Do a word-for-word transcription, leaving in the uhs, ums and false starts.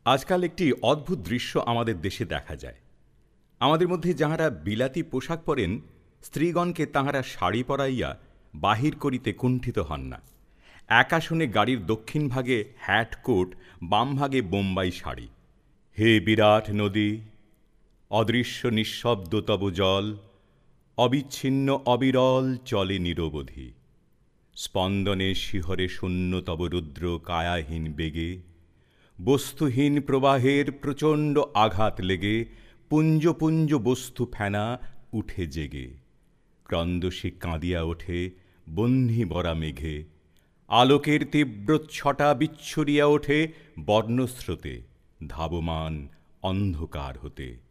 আজকাল একটি অদ্ভুত দৃশ্য আমাদের দেশে দেখা যায়। আমাদের মধ্যে যাহারা বিলাতী পোশাক পরেন, স্ত্রীগণকে তাহারা শাড়ি পরাইয়া বাহির করিতে কুণ্ঠিত হন না। এক আসনে গাড়ির দক্ষিণ ভাগে হ্যাট কোট, বাম ভাগে বোম্বাই শাড়ি। হে বিরাট নদী, অদৃশ্য নিঃশব্দ তব জল, অবিচ্ছিন্ন অবিরল চলে নিরবধি। স্পন্দনে শিহরে শূন্য তব রুদ্র কায়াহীন বেগে, বস্তুহীন প্রবাহের প্রচণ্ড আঘাত লেগে পুঞ্জ পুঞ্জ বস্তু ফেনা উঠে জেগে। ক্রন্দসী কাঁদিয়া ওঠে বহ্নি বরা মেঘে, আলোকের তীব্র ছটা বিচ্ছুরিয়া ওঠে বর্ণস্রোতে ধাবমান অন্ধকার হতে।